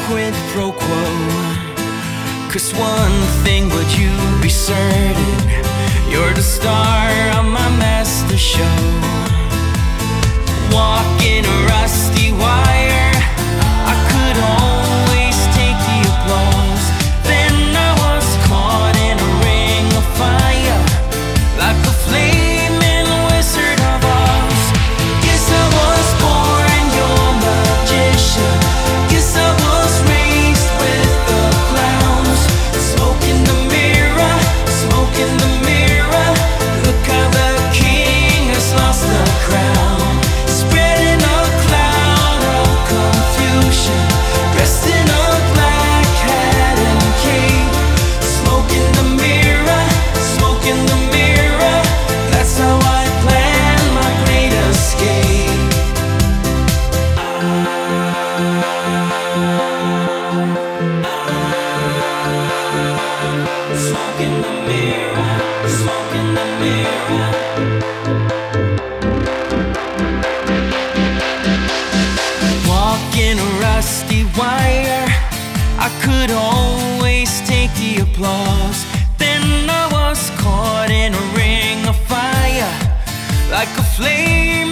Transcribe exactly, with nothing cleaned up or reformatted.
quid pro quo. Cause one thing would you be certain, you're the star of my master show. Walking a rusty wire, I could always take the applause. Then I was caught in a ring of fire, like a flaming wizard of Oz. Guess I was born your magician. Guess I was raised with the clowns. Smoke in the mirror, smoke in the mirror. Look how the king has lost the crown. Spreading a cloud of confusion, dressed in a black hat and cape. Smoke in the mirror, smoke in the mirror. That's how I plan my great escape. Smoke in the mirror, smoke in the mirror. Walking a rusty wire, I could always take the applause. Then I was caught in a ring of fire, like a flame